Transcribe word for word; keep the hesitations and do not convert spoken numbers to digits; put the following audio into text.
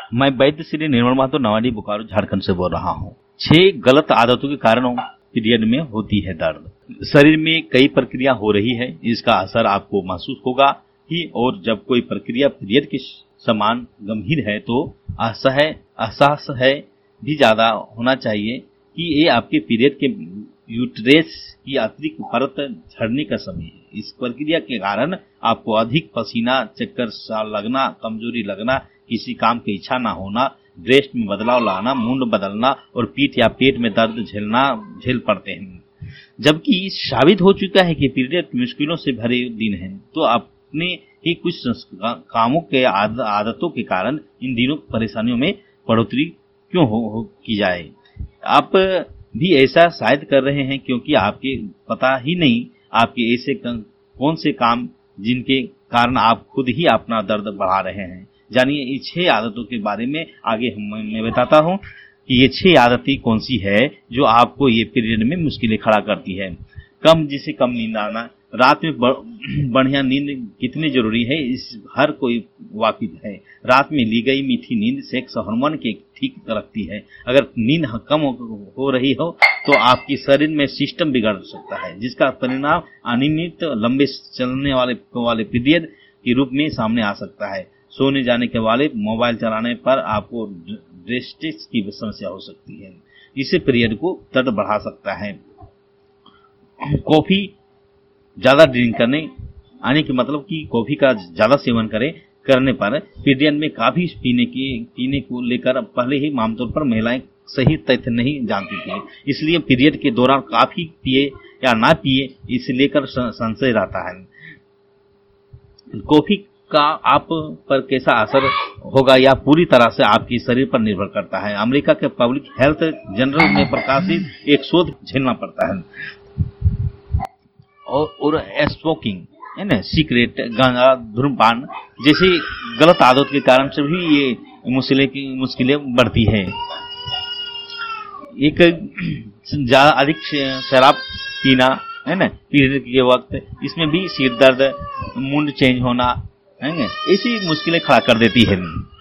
मैं वैद्य श्री निर्मल महतो नवाडी बोकारो झारखंड से बोल रहा हूँ। छह गलत आदतों के कारण पीरियड में होती है दर्द। शरीर में कई प्रक्रिया हो रही है, इसका असर आपको महसूस होगा ही, और जब कोई प्रक्रिया पीरियड के समान गंभीर है तो असह्य एहसास है भी ज्यादा होना चाहिए कि ये आपके पीरियड के यूट्रेस की अतिरिक्त परत झड़ने का समय है। इस प्रक्रिया के कारण आपको अधिक पसीना, चक्कर सा लगना, कमजोरी लगना, किसी काम की इच्छा न होना, ड्रेस में बदलाव लाना, मूड बदलना और पीठ या पेट में दर्द झेलना झेल पड़ते हैं। जबकि साबित हो चुका है कि पीरियड मुश्किलों से भरे दिन हैं, तो अपने ही कुछ कामों के आद, आदतों के कारण इन दिनों परेशानियों में बढ़ोतरी क्यों हो, हो की जाए। आप भी ऐसा शायद कर रहे हैं क्योंकि आपके पता ही नहीं आपके ऐसे कौन से काम जिनके कारण आप खुद ही अपना दर्द बढ़ा रहे हैं। जानिए इस छह आदतों के बारे में आगे हम मैं बताता हूँ कि ये छह आदतें कौन सी है जो आपको ये पीरियड में मुश्किलें खड़ा करती है। कम जिसे कम नींद आना। रात में बढ़िया नींद कितनी जरूरी है इस हर कोई वाकिफ है। रात में ली गई मीठी नींद सेक्स हार्मोन के ठीक रखती है। अगर नींद कम हो रही हो तो आपकी शरीर में सिस्टम बिगड़ सकता है, जिसका परिणाम अनियमित लंबे चलने वाले वाले पीरियड के रूप में सामने आ सकता है। सोने जाने के वाले मोबाइल चलाने पर आपको ड्रेस्टिक्स की समस्या हो सकती है, इससे पीरियड को दर्द बढ़ा सकता है। कॉफी ज्यादा ड्रिंक करने आने के मतलब कि कॉफी का ज्यादा सेवन करें करने पर पीरियड में काफी पीने की पीने को लेकर पहले ही आमतौर पर महिलाएं सही तथ्य नहीं जानती थी, इसलिए पीरियड के दौरान काफी पिए या ना पिए इसे लेकर संशय रहता है। कॉफी का आप पर कैसा असर होगा या पूरी तरह से आपके शरीर पर निर्भर करता है। अमेरिका के पब्लिक हेल्थ जर्नल में प्रकाशित एक शोध झेलना पड़ता है। और, और स्मोकिंग है ना, सिगरेट, गांजा, धूम्रपान जैसी गलत आदत के कारण से भी ये मुश्किलें की मुश्किलें बढ़ती है। एक ज्यादा अधिक शराब पीना है ना पीरियड के वक्त, इसमें भी सिर दर्द, मूड चेंज होना है ना, ऐसी मुश्किलें खड़ा कर देती है।